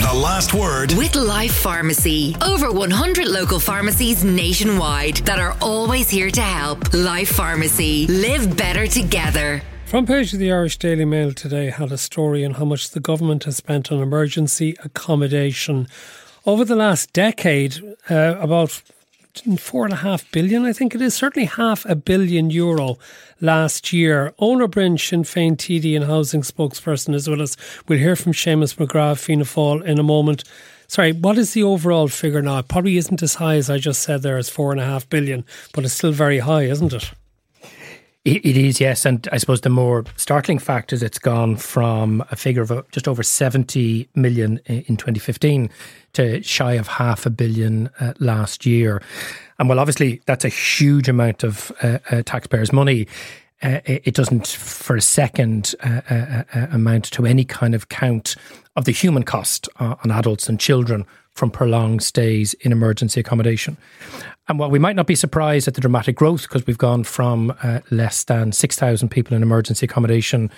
The Last Word with Life Pharmacy. Over 100 local pharmacies nationwide that are always here to help. Life Pharmacy. Live better together. Front page of the Irish Daily Mail today had a story on how much the government has spent on emergency accommodation. Over the last decade, about 4.5 billion, I think it is, certainly €500 million last year. Eoin Ó Broin, Sinn Féin TD and housing spokesperson, as well as we'll hear from Seamus McGrath, Fianna Fáil in a moment. Sorry, what is the overall figure now? It probably isn't as high as I just said there as 4.5 billion, but it's still very high, isn't it? It is, yes. And I suppose the more startling fact is it's gone from a figure of just over 70 million in 2015 to shy of €500 million last year. And while obviously that's a huge amount of taxpayers' money, it doesn't for a second amount to any kind of count of the human cost on adults and children from prolonged stays in emergency accommodation. And while we might not be surprised at the dramatic growth, because we've gone from less than 6,000 people in emergency accommodation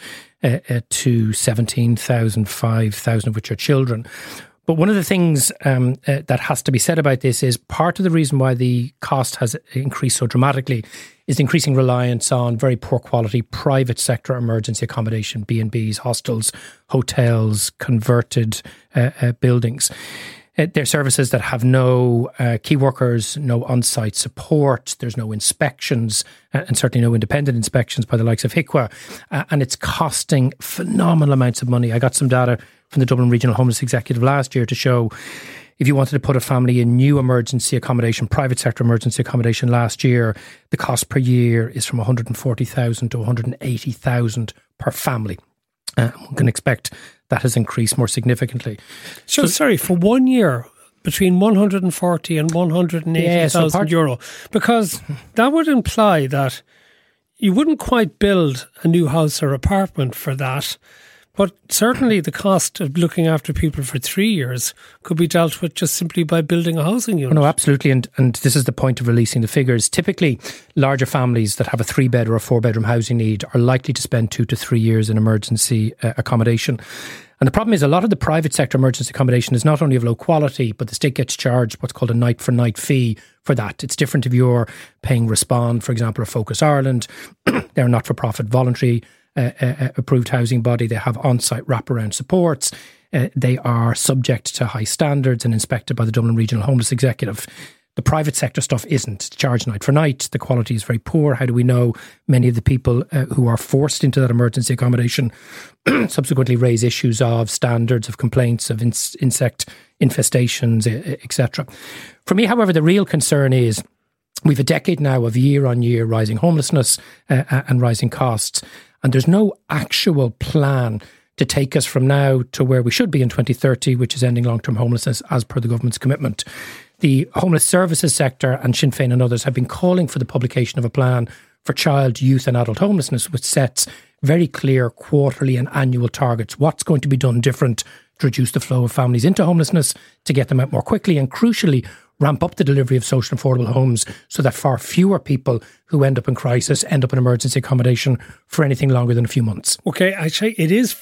to 17,000, 5,000 of which are children. But one of the things that has to be said about this is part of the reason why the cost has increased so dramatically is the increasing reliance on very poor quality private sector emergency accommodation, B&Bs, hostels, hotels, converted buildings. They're services that have no key workers, no on-site support, there's no inspections, and certainly no independent inspections by the likes of HIQA, and it's costing phenomenal amounts of money. I got some data from the Dublin Regional Homeless Executive last year to show if you wanted to put a family in new emergency accommodation, private sector emergency accommodation last year, the cost per year is from 140,000 to 180,000 per family. One can expect that has increased more significantly. So sorry, for 1 year, between 140 and 180,000 euro, because that would imply that you wouldn't quite build a new house or apartment for that. But certainly the cost of looking after people for 3 years could be dealt with just simply by building a housing unit. No, absolutely. And this is the point of releasing the figures. Typically, larger families that have a 3-bed or a 4-bedroom housing need are likely to spend 2 to 3 years in emergency accommodation. And the problem is a lot of the private sector emergency accommodation is not only of low quality, but the state gets charged what's called a night-for-night fee for that. It's different if you're paying Respond, for example, or Focus Ireland. They're a not-for-profit voluntary approved housing body. They have on-site wraparound supports. They are subject to high standards and inspected by the Dublin Regional Homeless Executive. The private sector stuff isn't. It's charged night for night. The quality is very poor. How do we know many of the people who are forced into that emergency accommodation subsequently raise issues of standards, of complaints, of insect infestations, etc. For me, however, the real concern is we've a decade now of year-on-year rising homelessness and rising costs. And there's no actual plan to take us from now to where we should be in 2030, which is ending long-term homelessness as per the government's commitment. The homeless services sector and Sinn Féin and others have been calling for the publication of a plan for child, youth and adult homelessness, which sets very clear quarterly and annual targets. What's going to be done different to reduce the flow of families into homelessness, to get them out more quickly, and crucially, ramp up the delivery of social and affordable homes so that far fewer people who end up in crisis end up in emergency accommodation for anything longer than a few months. Okay, actually, it is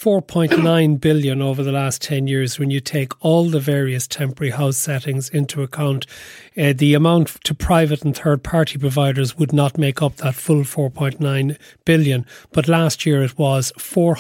4.9 billion over the last 10 years when you take all the various temporary house settings into account. The amount to private and third-party providers would not make up that full 4.9 billion. But last year it was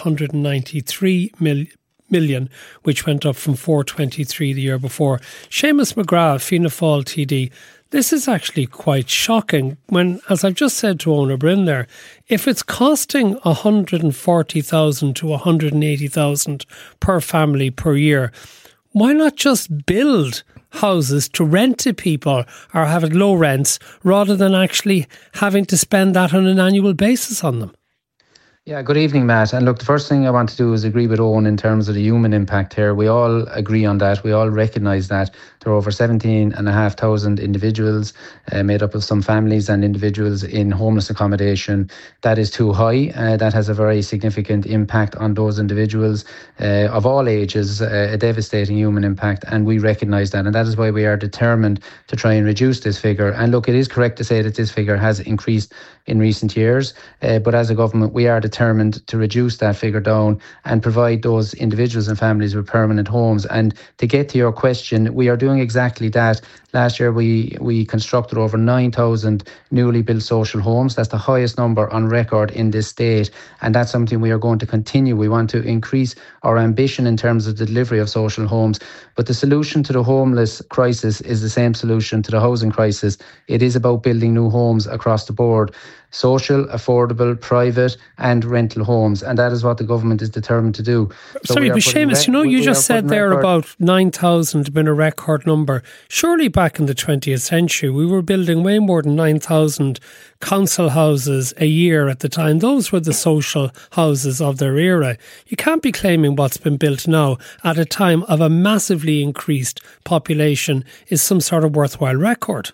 493 million, which went up from 423 the year before. Seamus McGrath, Fianna Fáil TD, this is actually quite shocking when, as I've just said to Eoin Ó Broin there, if it's costing 140,000 to 180,000 per family per year, why not just build houses to rent to people or have it low rents rather than actually having to spend that on an annual basis on them? Yeah, good evening, Matt. And look, the first thing I want to do is agree with Owen in terms of the human impact here. We all agree on that. We all recognise that there are over 17,500 individuals made up of some families and individuals in homeless accommodation. That is too high. That has a very significant impact on those individuals of all ages, a devastating human impact. And we recognise that. And that is why we are determined to try and reduce this figure. And look, it is correct to say that this figure has increased in recent years. But as a government, we are determined determined to reduce that figure down and provide those individuals and families with permanent homes. And to get to your question, we are doing exactly that. Last year, we constructed over 9,000 newly built social homes. That's the highest number on record in this state. And that's something we are going to continue. We want to increase our ambition in terms of the delivery of social homes. But the solution to the homeless crisis is the same solution to the housing crisis. It is about building new homes across the board. Social, affordable, private and rental homes. And that is what the government is determined to do. So sorry, but Seamus, you just said there about 9,000 been a record number. Surely back in the 20th century, we were building way more than 9,000 council houses a year at the time. Those were the social houses of their era. You can't be claiming what's been built now at a time of a massively increased population is some sort of worthwhile record.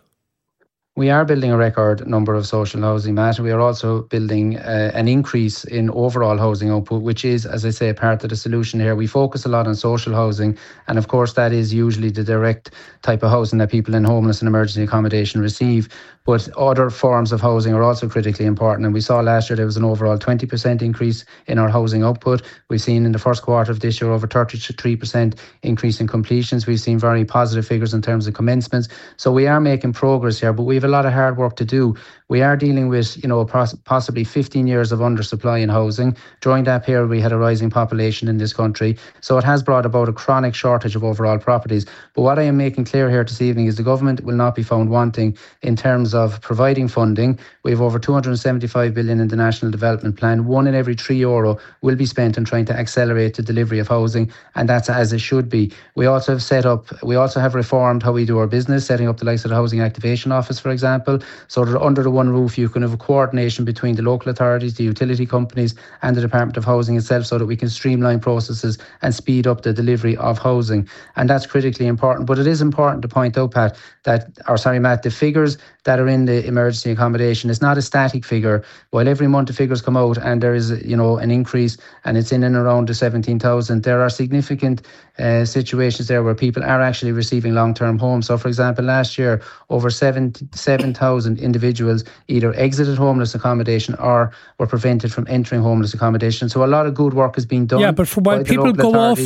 We are building a record number of social housing, Matt. We are also building an increase in overall housing output, which is, as I say, part of the solution here. We focus a lot on social housing, and of course that is usually the direct type of housing that people in homeless and emergency accommodation receive. But other forms of housing are also critically important. And we saw last year there was an overall 20% increase in our housing output. We've seen in the first quarter of this year over 33% increase in completions. We've seen very positive figures in terms of commencements. So we are making progress here, but we have a lot of hard work to do. We are dealing with, possibly 15 years of undersupply in housing. During that period, we had a rising population in this country. So it has brought about a chronic shortage of overall properties. But what I am making clear here this evening is the government will not be found wanting in terms of providing funding. We have over 275 billion in the National Development Plan. 1 in every €3 will be spent on trying to accelerate the delivery of housing, and that's as it should be. We also have reformed how we do our business, setting up the likes of the Housing Activation Office, for example, so that under the one roof you can have a coordination between the local authorities, the utility companies and the Department of Housing itself, so that we can streamline processes and speed up the delivery of housing. And that's critically important. But it is important to point out, Matt, the figures that are in the emergency accommodation is not a static figure. While every month the figures come out and there is an increase and it's in and around the 17,000, there are significant situations there where people are actually receiving long-term homes. So for example, last year over 7,000 individuals either exited homeless accommodation or were prevented from entering homeless accommodation. So a lot of good work is being done. Yeah, but while people go off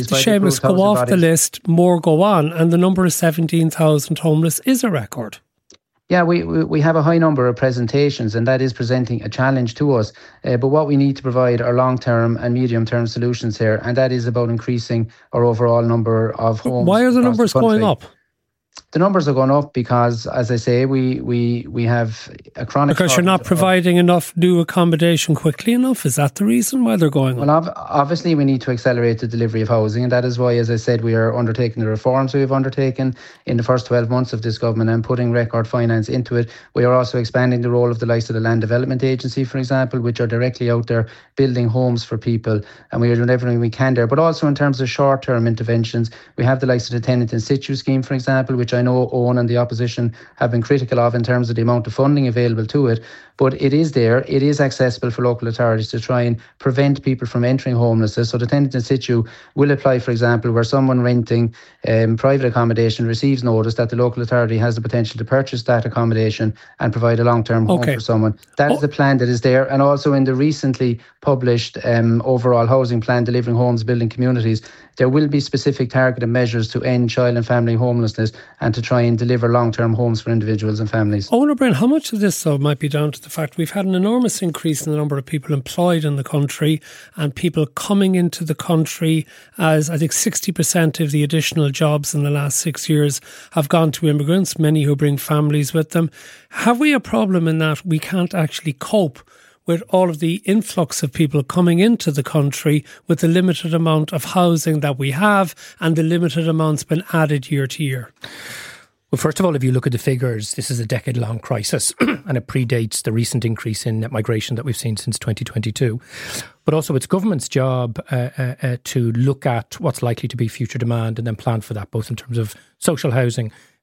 the list, more go on, and the number of 17,000 homeless is a record. Yeah, we have a high number of presentations, and that is presenting a challenge to us. But what we need to provide are long-term and medium-term solutions here, and that is about increasing our overall number of homes. Why are the numbers going up? The numbers are going up because, as I say, we have a chronic... Because you're not providing enough new accommodation quickly enough? Is that the reason why they're going up? Well, obviously we need to accelerate the delivery of housing, and that is why, as I said, we are undertaking the reforms we've undertaken in the first 12 months of this government and putting record finance into it. We are also expanding the role of the likes of the Land Development Agency, for example, which are directly out there building homes for people, and we are doing everything we can there. But also in terms of short-term interventions, we have the likes of the Tenant in Situ scheme, for example, which I know Owen and the opposition have been critical of in terms of the amount of funding available to it. But it is there. It is accessible for local authorities to try and prevent people from entering homelessness. So the Tenant in Situ will apply, for example, where someone renting private accommodation receives notice that the local authority has the potential to purchase that accommodation and provide a long-term home for someone. That is the plan that is there. And also in the recently published overall housing plan, Delivering Homes, Building Communities, there will be specific targeted measures to end child and family homelessness and to try and deliver long-term homes for individuals and families. Owen O'Brien, how much of this though might be down to the fact we've had an enormous increase in the number of people employed in the country and people coming into the country, as I think 60% of the additional jobs in the last 6 years have gone to immigrants, many who bring families with them. Have we a problem in that we can't actually cope with all of the influx of people coming into the country with the limited amount of housing that we have and the limited amounts been added year to year? Well, first of all, if you look at the figures, this is a decade-long crisis and it predates the recent increase in net migration that we've seen since 2022. But also it's government's job to look at what's likely to be future demand and then plan for that, both in terms of social housing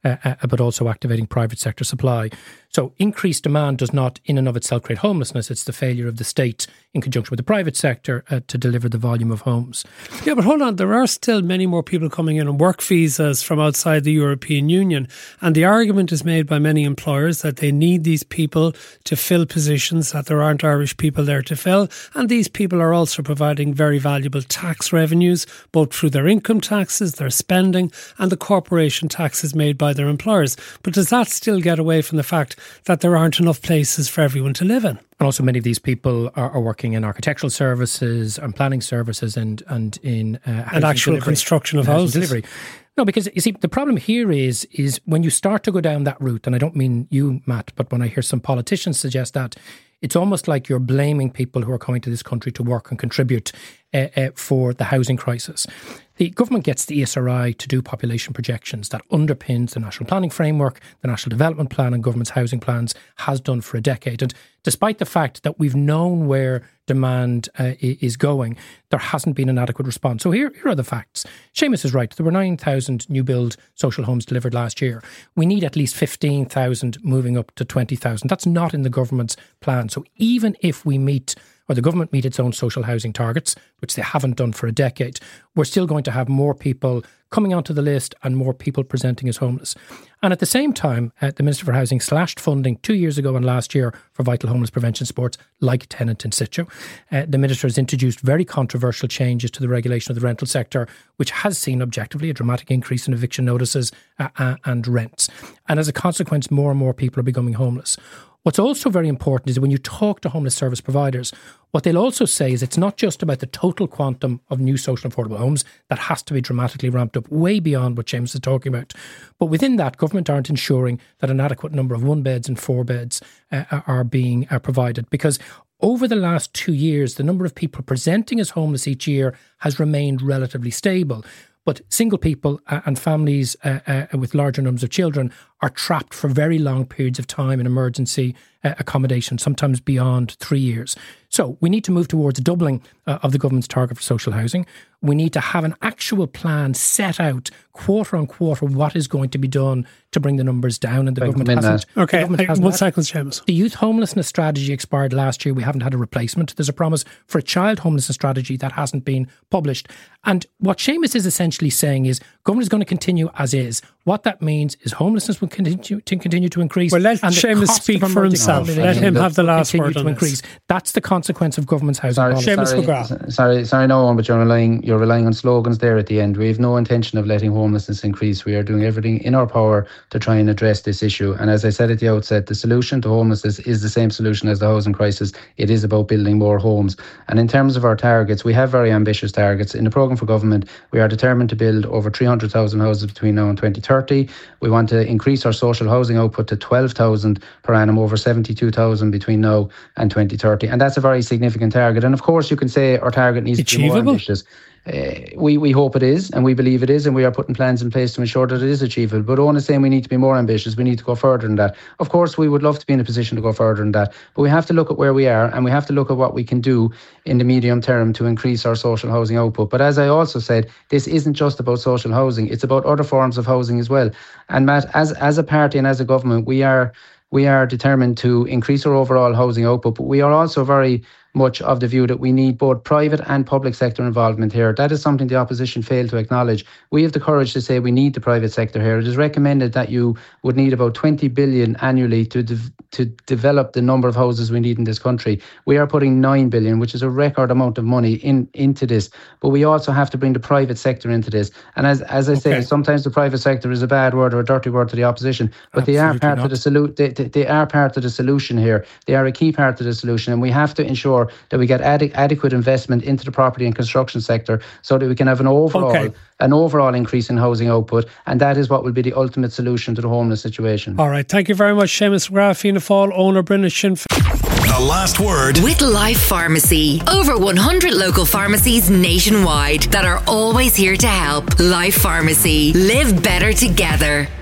but also activating private sector supply. So increased demand does not in and of itself create homelessness. It's the failure of the state in conjunction with the private sector to deliver the volume of homes. Yeah, but hold on. There are still many more people coming in on work visas from outside the European Union. And the argument is made by many employers that they need these people to fill positions that there aren't Irish people there to fill. And these people are also providing very valuable tax revenues, both through their income taxes, their spending, and the corporation taxes made by their employers. But does that still get away from the fact that there aren't enough places for everyone to live in? And also many of these people are working in architectural services and planning services and in and actual delivery, construction of houses. Delivery. No, because you see, the problem here is when you start to go down that route, and I don't mean you, Matt, but when I hear some politicians suggest that, it's almost like you're blaming people who are coming to this country to work and contribute for the housing crisis. The government gets the ESRI to do population projections that underpins the National Planning Framework, the National Development Plan and government's housing plans, has done for a decade. And despite the fact that we've known where demand is going, there hasn't been an adequate response. So here are the facts. Seamus is right. There were 9,000 new build social homes delivered last year. We need at least 15,000 moving up to 20,000. That's not in the government's plan. So even if we meet, or the government meet its own social housing targets, which they haven't done for a decade, we're still going to have more people coming onto the list and more people presenting as homeless. And at the same time, the Minister for Housing slashed funding 2 years ago and last year for vital homeless prevention supports like tenant in situ. The Minister has introduced very controversial changes to the regulation of the rental sector, which has seen objectively a dramatic increase in eviction notices and rents. And as a consequence, more and more people are becoming homeless. What's also very important is that when you talk to homeless service providers, what they'll also say is it's not just about the total quantum of new social and affordable homes that has to be dramatically ramped up way beyond what James is talking about. But within that, government aren't ensuring that an adequate number of 1 beds and 4 beds are being provided, because over the last 2 years, the number of people presenting as homeless each year has remained relatively stable. But single people and families with larger numbers of children are trapped for very long periods of time in emergency accommodation, sometimes beyond 3 years. So we need to move towards a doubling of the government's target for social housing. We need to have an actual plan set out quarter on quarter what is going to be done to bring the numbers down, and the government hasn't. Okay, 1 second, Seamus. The youth homelessness strategy expired last year. We haven't had a replacement. There's a promise for a child homelessness strategy that hasn't been published. And what Seamus is essentially saying is government is going to continue as is. What that means is homelessness will continue to increase. Well, let Seamus speak for himself. Let him have the last word on this. That's the consequence of government's housing policy. Seamus McGrath. Sorry, no one, but you're relying on slogans there at the end. We have no intention of letting homelessness increase. We are doing everything in our power to try and address this issue. And as I said at the outset, the solution to homelessness is the same solution as the housing crisis. It is about building more homes. And in terms of our targets, we have very ambitious targets. In the programme for government, we are determined to build over 300,000 houses between now and 2030. We want to increase our social housing output to 12,000 per annum, over 72,000 between now and 2030. And that's a very significant target. And of course, you can say our target needs to be more ambitious. We hope it is, and we believe it is, and we are putting plans in place to ensure that it is achievable. But Owen is saying we need to be more ambitious. We need to go further than that. Of course, we would love to be in a position to go further than that, but we have to look at where we are, and we have to look at what we can do in the medium term to increase our social housing output. But as I also said, this isn't just about social housing. It's about other forms of housing as well. And Matt, as a party and as a government, we are determined to increase our overall housing output, but we are also very much of the view that we need both private and public sector involvement here. That is something the opposition failed to acknowledge. We have the courage to say we need the private sector here. It is recommended that you would need about 20 billion annually to develop the number of houses we need in this country. We are putting 9 billion, which is a record amount of money into this. But we also have to bring the private sector into this. And as I say, sometimes the private sector is a bad word or a dirty word to the opposition, but they are part of the they are part of the solution here. They are a key part of the solution, and we have to ensure that we get adequate investment into the property and construction sector so that we can have an overall increase in housing output, and that is what will be the ultimate solution to the homeless situation. All right, thank you very much, Seamus McGrath, Fianna Fáil, owner Brynna Sinn Féin. The last word with Life Pharmacy. Over 100 local pharmacies nationwide that are always here to help. Life Pharmacy. Live better together.